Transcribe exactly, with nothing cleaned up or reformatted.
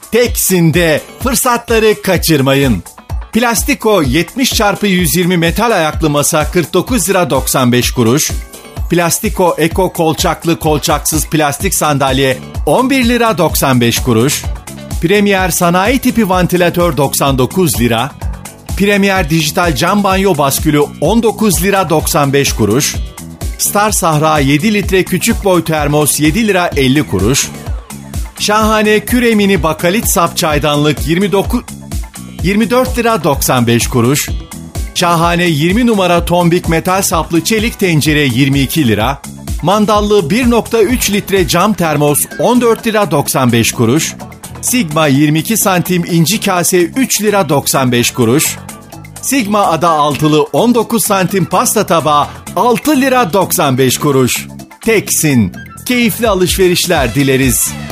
Teksin'de fırsatları kaçırmayın. Plastiko yetmiş çarpı yüz yirmi metal ayaklı masa kırk dokuz lira doksan beş kuruş. Plastiko Eko kolçaklı kolçaksız plastik sandalye on bir lira doksan beş kuruş. Premier sanayi tipi vantilatör doksan dokuz lira. Premier dijital cam banyo baskülü on dokuz lira doksan beş kuruş. Star Sahra yedi litre küçük boy termos yedi lira elli kuruş. Şahane Küremini bakalit sap çaydanlık yirmi dokuz yirmi dört lira doksan beş kuruş. Şahane yirmi numara tombik metal saplı çelik tencere yirmi iki lira. Mandallı bir nokta üç litre cam termos on dört lira doksan beş kuruş. Sigma yirmi iki santim inci kase üç lira doksan beş kuruş. Sigma ada altılı on dokuz santim pasta tabağı altı lira doksan beş kuruş. Teksin. Keyifli alışverişler dileriz.